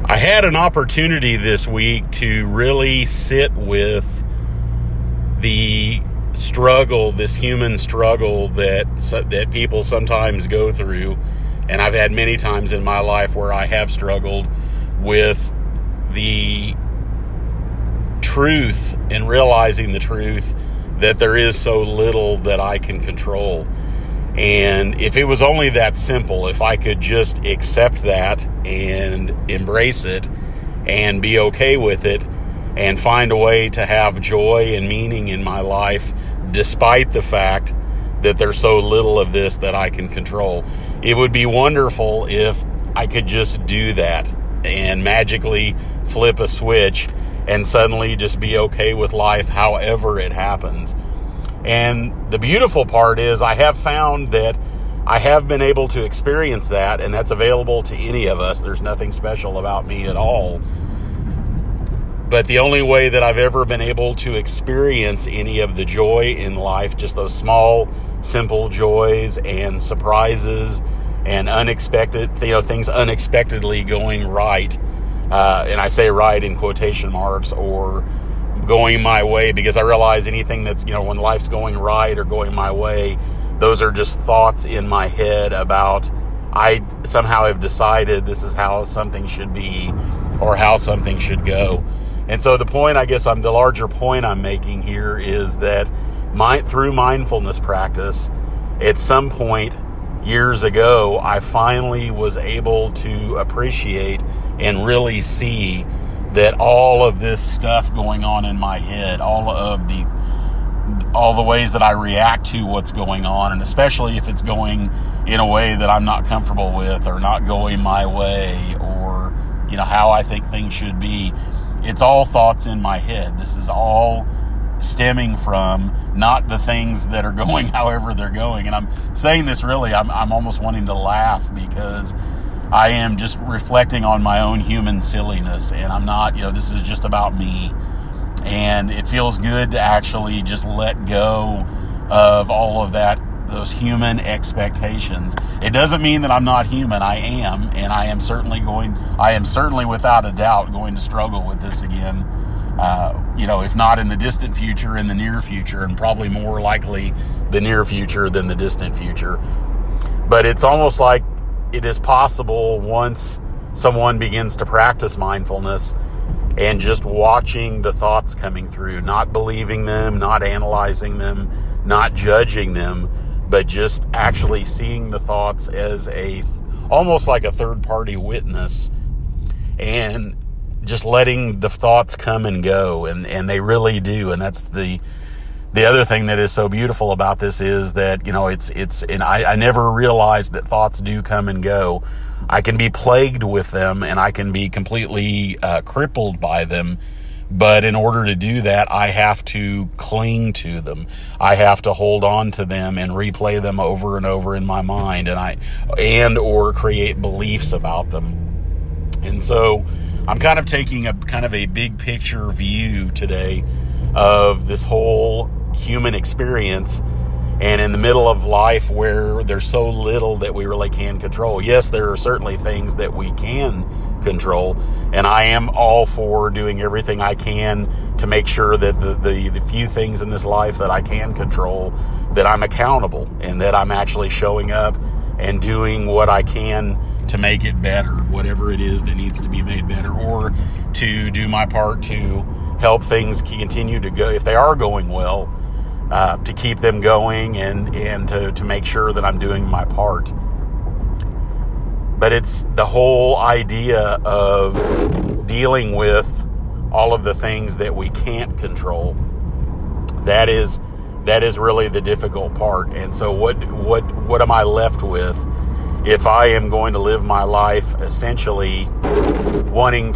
I had an opportunity this week to really sit with the struggle, this human struggle that people sometimes go through. And I've had many times in my life where I have struggled with the truth and realizing the truth that there is so little that I can control. And if it was only that simple, if I could just accept that and embrace it and be okay with it and find a way to have joy and meaning in my life, despite the fact that there's so little of this that I can control, it would be wonderful if I could just do that and magically flip a switch and suddenly just be okay with life however it happens. And the beautiful part is I have found that I have been able to experience that, and that's available to any of us. There's nothing special about me at all. But the only way that I've ever been able to experience any of the joy in life, just those small, simple joys and surprises and unexpected, things unexpectedly going right. And I say right in quotation marks, or going my way, because I realize anything that's, when life's going right or going my way, those are just thoughts in my head about I somehow have decided this is how something should be or how something should go. And so the larger point I'm making here is that through mindfulness practice, at some point years ago, I finally was able to appreciate and really see that all of this stuff going on in my head, all the ways that I react to what's going on, and especially if it's going in a way that I'm not comfortable with or not going my way, or how I think things should be, it's all thoughts in my head. This is all stemming from not the things that are going however they're going. And I'm saying this really, I'm almost wanting to laugh, because I am just reflecting on my own human silliness, and I'm not, this is just about me. And it feels good to actually just let go of all of that, those human expectations. It doesn't mean that I'm not human. I am, and I am certainly without a doubt going to struggle with this again. If not in the distant future, in the near future, and probably more likely the near future than the distant future. But it's almost like it is possible, once someone begins to practice mindfulness and just watching the thoughts coming through, not believing them, not analyzing them, not judging them, but just actually seeing the thoughts as almost like a third-party witness, and just letting the thoughts come and go, and they really do. And that's the other thing that is so beautiful about this is that, and I never realized that thoughts do come and go. I can be plagued with them, and I can be completely crippled by them. But in order to do that, I have to cling to them. I have to hold on to them and replay them over and over in my mind, or create beliefs about them. And so I'm kind of taking a big picture view today of this whole human experience, and in the middle of life where there's so little that we really can control. Yes, there are certainly things that we can control, and I am all for doing everything I can to make sure that the few things in this life that I can control, that I'm accountable, and that I'm actually showing up and doing what I can to make it better, whatever it is that needs to be made better, or to do my part to help things continue to go, if they are going well, to keep them going and to make sure that I'm doing my part. But it's the whole idea of dealing with all of the things that we can't control. That is really the difficult part. And so what am I left with if I am going to live my life essentially wanting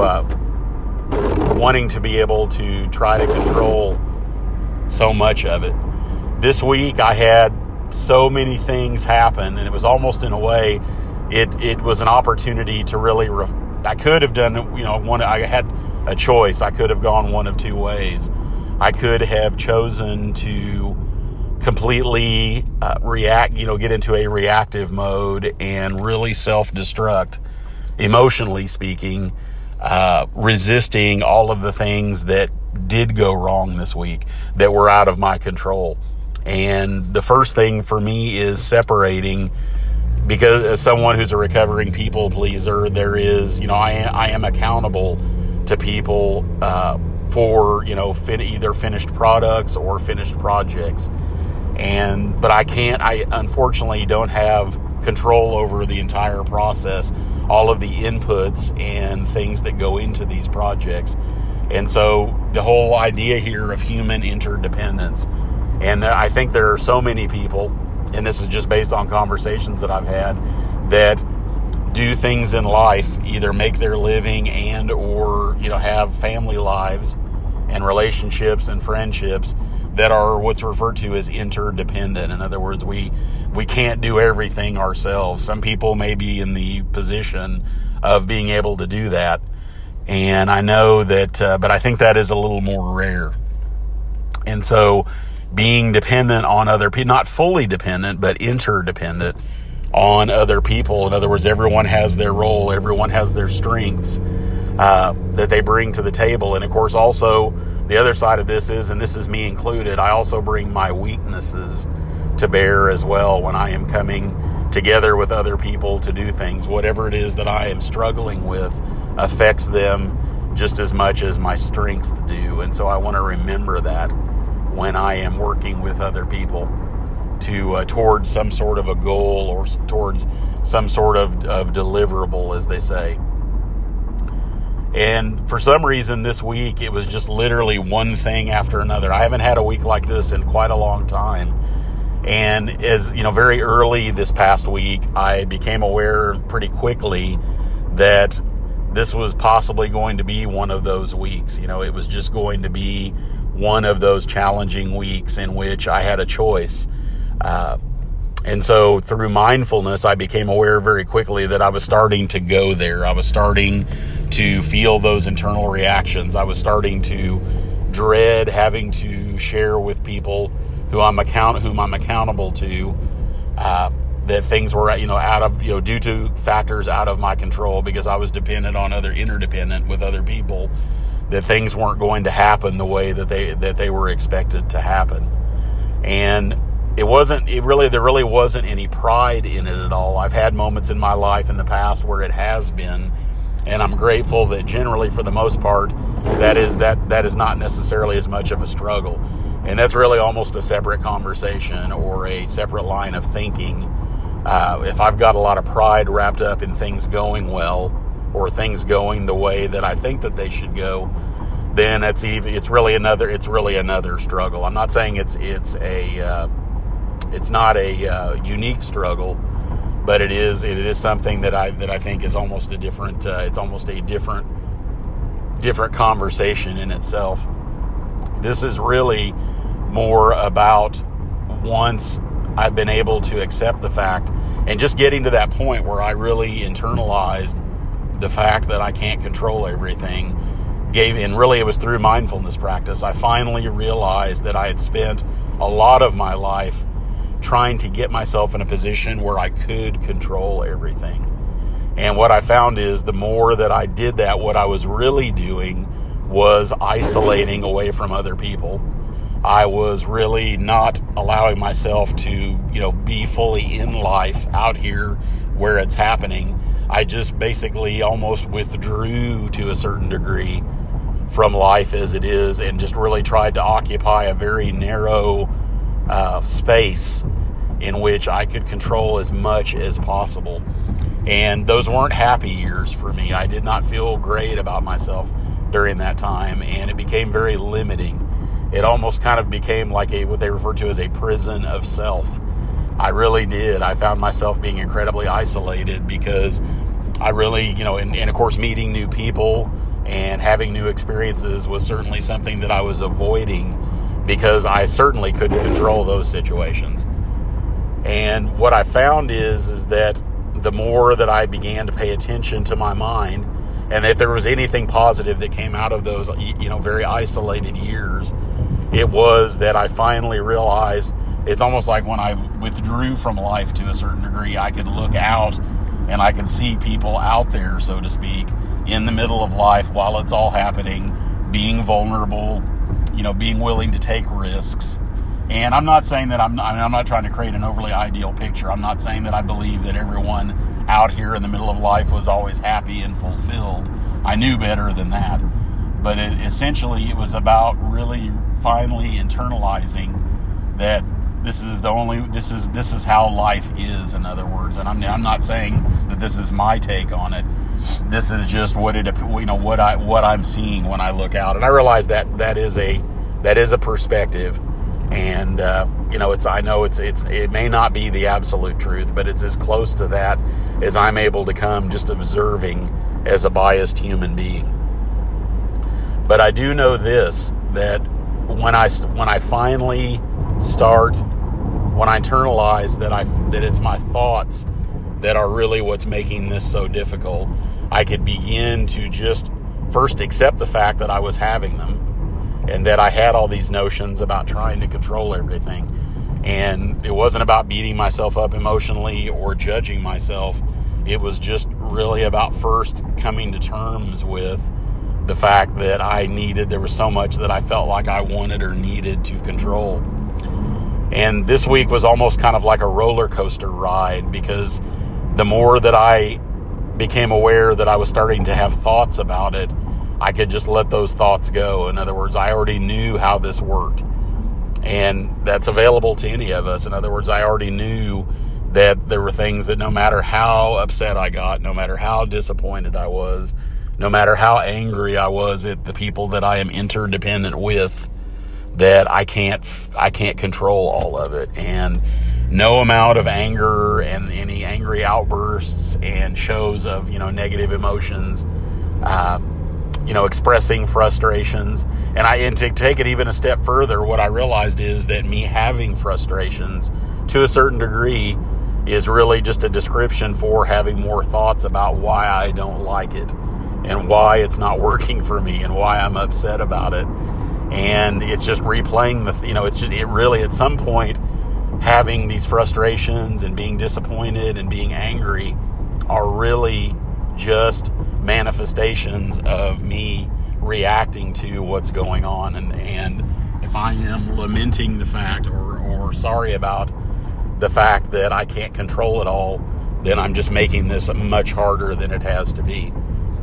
to be able to try to control so much of it? This week I had so many things happen, and it was almost in a way, it was an opportunity to really, I could have done, I had a choice. I could have gone one of two ways. I could have chosen to completely get into a reactive mode and really self-destruct emotionally speaking, resisting all of the things that did go wrong this week that were out of my control. And the first thing for me is separating, because as someone who's a recovering people pleaser, there is, I am accountable to people for, either finished products or finished projects. But I unfortunately don't have control over the entire process, all of the inputs and things that go into these projects. And so the whole idea here of human interdependence, and I think there are so many people, and this is just based on conversations that I've had, that do things in life, either make their living and or have family lives and relationships and friendships that are what's referred to as interdependent. In other words, we can't do everything ourselves. Some people may be in the position of being able to do that, and I know that, but I think that is a little more rare. And so being dependent on other people, not fully dependent, but interdependent on other people. In other words, everyone has their role, everyone has their strengths that they bring to the table. And of course, also the other side of this is, and this is me included, I also bring my weaknesses to bear as well when I am coming together with other people to do things. Whatever it is that I am struggling with affects them just as much as my strengths do. And so I want to remember that when I am working with other people towards some sort of a goal or towards some sort of deliverable, as they say. And for some reason this week, it was just literally one thing after another. I haven't had a week like this in quite a long time. And as very early this past week, I became aware pretty quickly that this was possibly going to be one of those weeks. It was just going to be one of those challenging weeks in which I had a choice. And so through mindfulness, I became aware very quickly that I was starting to go there. I was starting to feel those internal reactions. I was starting to dread having to share with people whom I'm accountable to, that things were, out of, due to factors out of my control, because I was interdependent with other people, that things weren't going to happen the way that they were expected to happen. And there really wasn't any pride in it at all. I've had moments in my life in the past where it has been, and I'm grateful that generally, for the most part, that is not necessarily as much of a struggle. And that's really almost a separate conversation or a separate line of thinking. If I've got a lot of pride wrapped up in things going well, or things going the way that I think that they should go, then it's really another struggle. I'm not saying it's not a unique struggle, but it is something that I think is almost a different different conversation in itself. This is really more about once I've been able to accept the fact and just getting to that point where I really internalized the fact that I can't control everything. And really it was through mindfulness practice. I finally realized that I had spent a lot of my life trying to get myself in a position where I could control everything. And what I found is the more that I did that, what I was really doing was isolating away from other people. I was really not allowing myself to, be fully in life out here where it's happening. I just basically almost withdrew to a certain degree from life as it is, and just really tried to occupy a very narrow space in which I could control as much as possible. And those weren't happy years for me. I did not feel great about myself during that time, and it became very limiting. It almost kind of became like what they refer to as a prison of self. I really did. I found myself being incredibly isolated because I really, and of course meeting new people and having new experiences was certainly something that I was avoiding because I certainly couldn't control those situations. And what I found is that the more that I began to pay attention to my mind, and if there was anything positive that came out of those, very isolated years, it was that I finally realized it's almost like when I withdrew from life to a certain degree, I could look out and I can see people out there, so to speak, in the middle of life while it's all happening, being vulnerable, being willing to take risks. And I'm not saying that I'm not trying to create an overly ideal picture. I'm not saying that I believe that everyone out here in the middle of life was always happy and fulfilled. I knew better than that. But essentially it was about really finally internalizing that this is how life is, in other words. And I'm not saying that this is my take on it. This is just what I'm seeing when I look out. And I realize that is a perspective. And it may not be the absolute truth, but it's as close to that as I'm able to come, just observing as a biased human being. But I do know this, that when I finally start, when I internalize that it's my thoughts that are really what's making this so difficult, I could begin to just first accept the fact that I was having them, and that I had all these notions about trying to control everything. And it wasn't about beating myself up emotionally or judging myself. It was just really about first coming to terms with the fact that there was so much that I felt like I wanted or needed to control. And this week was almost kind of like a roller coaster ride, because the more that I became aware that I was starting to have thoughts about it, I could just let those thoughts go. In other words, I already knew how this worked. And that's available to any of us. In other words, I already knew that there were things that no matter how upset I got, no matter how disappointed I was, no matter how angry I was at the people that I am interdependent with, that I can't control all of it. And no amount of anger and any angry outbursts and shows of, negative emotions, expressing frustrations. And to take it even a step further, what I realized is that me having frustrations to a certain degree is really just a description for having more thoughts about why I don't like it and why it's not working for me and why I'm upset about it. And it's just replaying it really at some point, having these frustrations and being disappointed and being angry are really just manifestations of me reacting to what's going on. And if I am lamenting the fact or sorry about the fact that I can't control it all, then I'm just making this much harder than it has to be.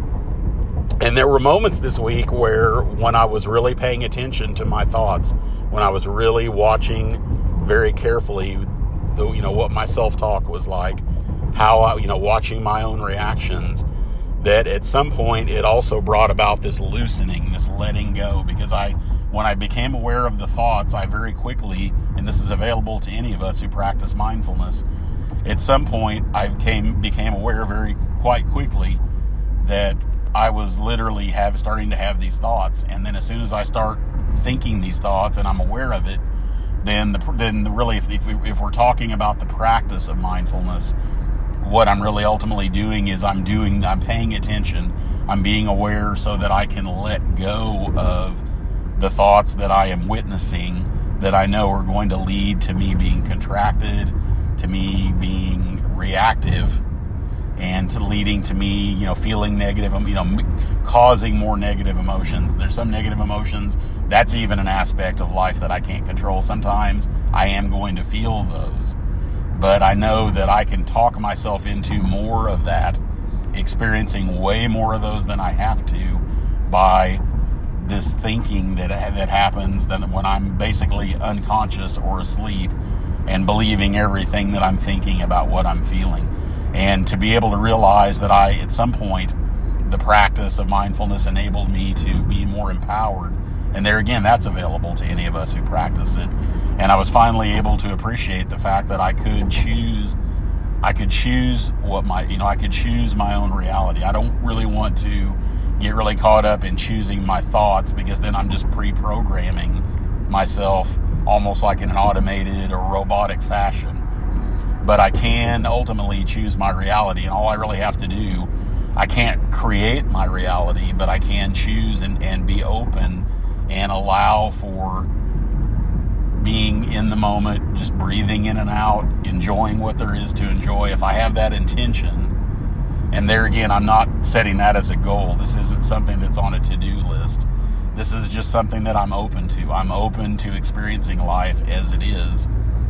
And there were moments this week where, when I was really paying attention to my thoughts, when I was really watching very carefully what my self-talk was like, how watching my own reactions, that at some point it also brought about this loosening, this letting go, because when I became aware of the thoughts, I very quickly, and this is available to any of us who practice mindfulness, at some point I became aware quite quickly that I was literally starting to have these thoughts. And then as soon as I start thinking these thoughts and I'm aware of it, then really, if we're talking about the practice of mindfulness, what I'm really ultimately doing is I'm paying attention. I'm being aware so that I can let go of the thoughts that I am witnessing that I know are going to lead to me being contracted, to me being reactive, and to leading to me, feeling negative, causing more negative emotions. There's some negative emotions. That's even an aspect of life that I can't control. Sometimes I am going to feel those, but I know that I can talk myself into more of that, experiencing way more of those than I have to by this thinking that happens than when I'm basically unconscious or asleep and believing everything that I'm thinking about what I'm feeling. And to be able to realize that at some point, the practice of mindfulness enabled me to be more empowered. And there again, that's available to any of us who practice it. And I was finally able to appreciate the fact that I could choose my own reality. I don't really want to get really caught up in choosing my thoughts, because then I'm just pre-programming myself almost like in an automated or robotic fashion. But I can ultimately choose my reality, and all I really have to do, I can't create my reality, but I can choose and be open and allow for being in the moment, just breathing in and out, enjoying what there is to enjoy. If I have that intention, And there again, I'm not setting that as a goal. This isn't something that's on a to-do list. This is just something that I'm open to. I'm open to experiencing life as it is,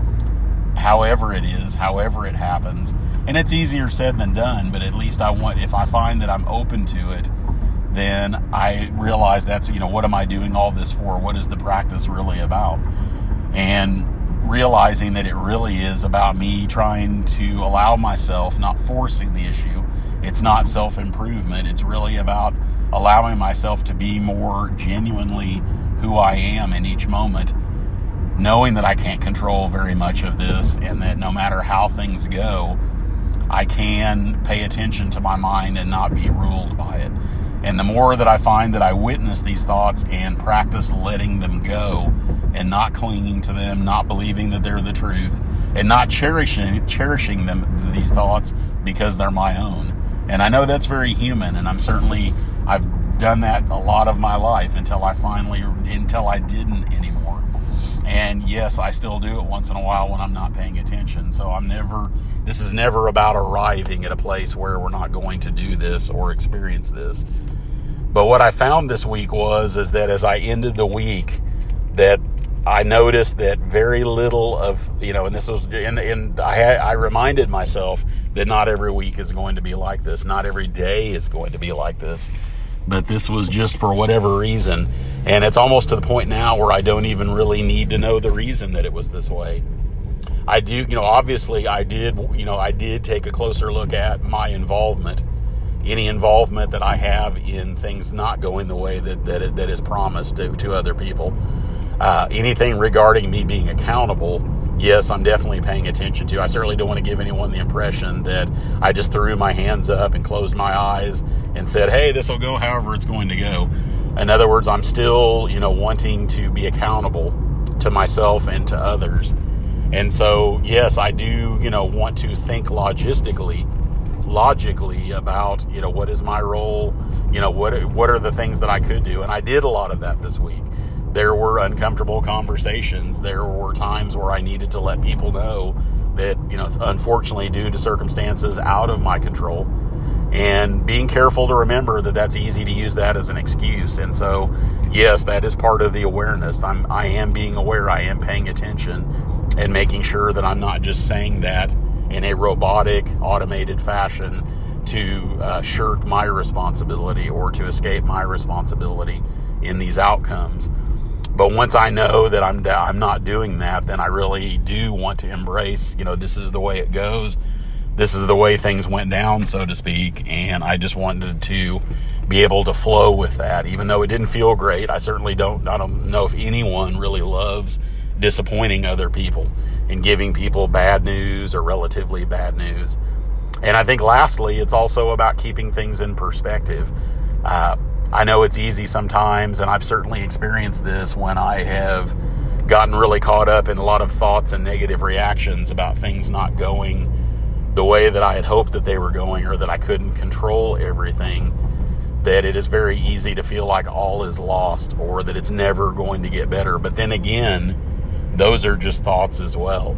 however it happens. And it's easier said than done, but at least if I find that I'm open to it, then I realize that's, what am I doing all this for? What is the practice really about? And realizing that it really is about me trying to allow myself, not forcing the issue. It's not self-improvement. It's really about allowing myself to be more genuinely who I am in each moment, knowing that I can't control very much of this, and that no matter how things go, I can pay attention to my mind and not be ruled by it. And the more that I find that I witness these thoughts and practice letting them go and not clinging to them, not believing that they're the truth, and not cherishing these thoughts because they're my own. And I know that's very human, and I've done that a lot of my life until I didn't anymore. And yes, I still do it once in a while when I'm not paying attention. So this is never about arriving at a place where we're not going to do this or experience this. But what I found this week is that as I ended the week, that I noticed that very little of, and this was, and I reminded myself that not every week is going to be like this. Not every day is going to be like this. But this was just for whatever reason. And it's almost to the point now where I don't even really need to know the reason that it was this way. I do, obviously I did take a closer look at my involvement, any involvement that I have in things not going the way that is promised to other people. Anything regarding me being accountable, yes, I'm definitely paying attention to. I certainly don't want to give anyone the impression that I just threw my hands up and closed my eyes and said, hey, this will go however it's going to go. In other words, I'm still, wanting to be accountable to myself and to others. And so, yes, I do, want to think logically about, what is my role? What are the things that I could do? And I did a lot of that this week. There were uncomfortable conversations. There were times where I needed to let people know that, unfortunately, due to circumstances out of my control, and being careful to remember that that's easy to use that as an excuse. And so, yes, that is part of the awareness. I am being aware. I am paying attention and making sure that I'm not just saying that in a robotic, automated fashion to shirk my responsibility or to escape my responsibility in these outcomes. But once I know that I'm not doing that, then I really do want to embrace, this is the way it goes. This is the way things went down, so to speak, and I just wanted to be able to flow with that, even though it didn't feel great. I don't know if anyone really loves disappointing other people and giving people bad news or relatively bad news. And I think lastly, it's also about keeping things in perspective. I know it's easy sometimes, and I've certainly experienced this when I have gotten really caught up in a lot of thoughts and negative reactions about things not going the way that I had hoped that they were going, or that I couldn't control everything, that it is very easy to feel like all is lost or that it's never going to get better. But then again, those are just thoughts as well.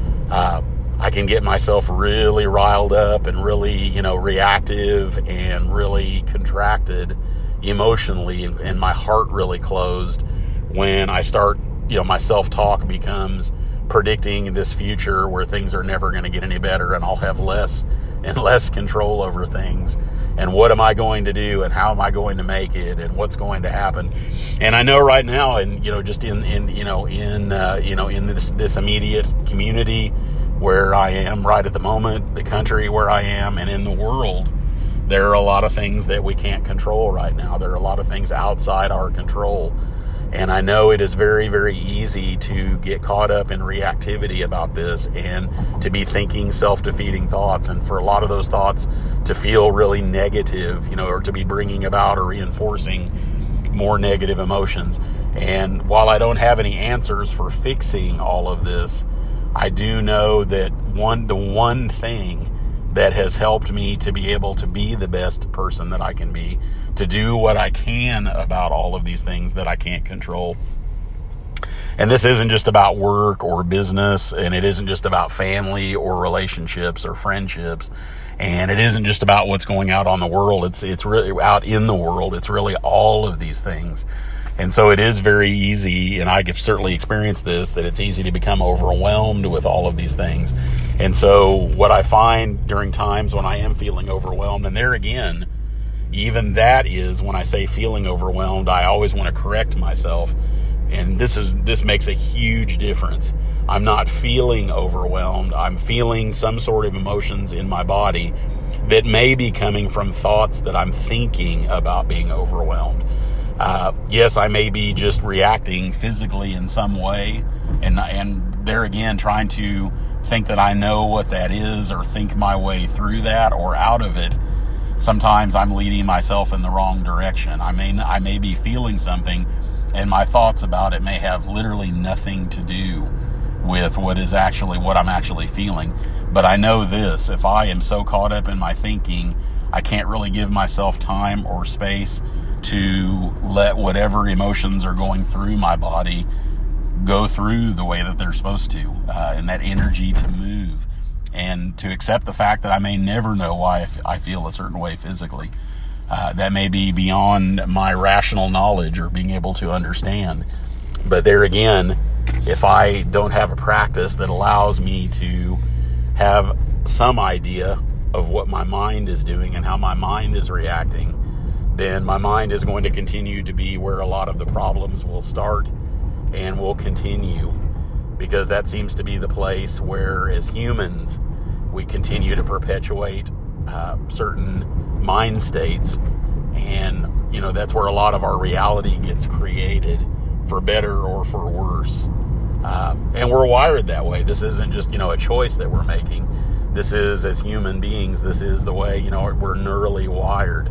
I can get myself really riled up and really, reactive and really contracted emotionally, and my heart really closed when I start, my self-talk becomes predicting this future where things are never going to get any better, and I'll have less and less control over things. And what am I going to do, and how am I going to make it, and what's going to happen? And I know right now, and just in this immediate community where I am right at the moment, the country where I am, and in the world, there are a lot of things that we can't control right now. There are a lot of things outside our control. And I know it is very, very easy to get caught up in reactivity about this and to be thinking self-defeating thoughts, and for a lot of those thoughts to feel really negative, or to be bringing about or reinforcing more negative emotions. And while I don't have any answers for fixing all of this, I do know that the one thing that has helped me to be able to be the best person that I can be, to do what I can about all of these things that I can't control, And this isn't just about work or business, and it isn't just about family or relationships or friendships, and it isn't just about what's going out on the world. It's really out in the world. It's really all of these things. And so it is very easy, and I have certainly experienced this, that it's easy to become overwhelmed with all of these things. And so what I find during times when I am feeling overwhelmed, and there again, even that is when I say feeling overwhelmed, I always want to correct myself. And this makes a huge difference. I'm not feeling overwhelmed. I'm feeling some sort of emotions in my body that may be coming from thoughts that I'm thinking about being overwhelmed. Yes, I may be just reacting physically in some way, and there again, trying to think that I know what that is or think my way through that or out of it. Sometimes I'm leading myself in the wrong direction. I may be feeling something, and my thoughts about it may have literally nothing to do with what I'm actually feeling. But I know this: if I am so caught up in my thinking, I can't really give myself time or space to let whatever emotions are going through my body go through the way that they're supposed to, and that energy to move, and to accept the fact that I may never know why I feel a certain way physically. That may be beyond my rational knowledge or being able to understand. But there again, if I don't have a practice that allows me to have some idea of what my mind is doing and how my mind is reacting, then my mind is going to continue to be where a lot of the problems will start and will continue, because that seems to be the place where, as humans, we continue to perpetuate certain mind states, and that's where a lot of our reality gets created, for better or for worse. And we're wired that way. This isn't just a choice that we're making. This is, as human beings, this is the way we're neurally wired.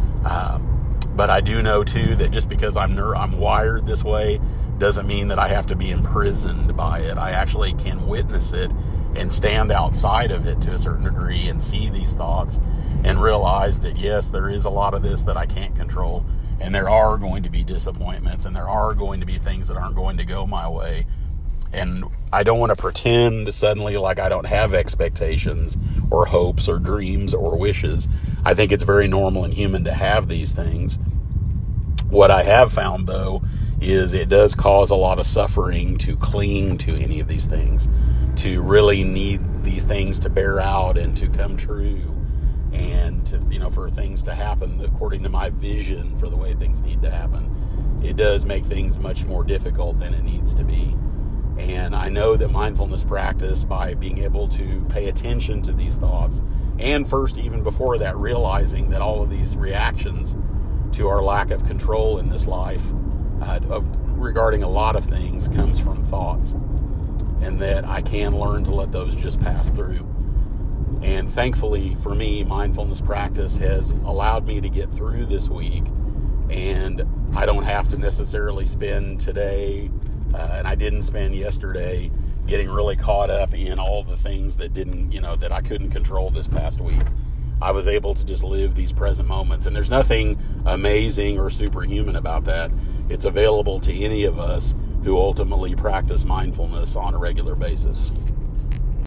But I do know too that just because I'm wired this way doesn't mean that I have to be imprisoned by it. I actually can witness it and stand outside of it to a certain degree and see these thoughts and realize that, yes, there is a lot of this that I can't control, and there are going to be disappointments, and there are going to be things that aren't going to go my way. And I don't want to pretend suddenly like I don't have expectations or hopes or dreams or wishes. I think it's very normal and human to have these things. What I have found, though, is it does cause a lot of suffering to cling to any of these things, to really need these things to bear out and to come true, and to, for things to happen according to my vision for the way things need to happen. It does make things much more difficult than it needs to be. And I know that mindfulness practice, by being able to pay attention to these thoughts, and first, even before that, realizing that all of these reactions to our lack of control in this life, regarding a lot of things, comes from thoughts, and that I can learn to let those just pass through. And thankfully for me, mindfulness practice has allowed me to get through this week, and I don't have to necessarily spend today, and I didn't spend yesterday, getting really caught up in all the things that that I couldn't control this past week. I was able to just live these present moments, and there's nothing amazing or superhuman about that. It's available to any of us who ultimately practice mindfulness on a regular basis.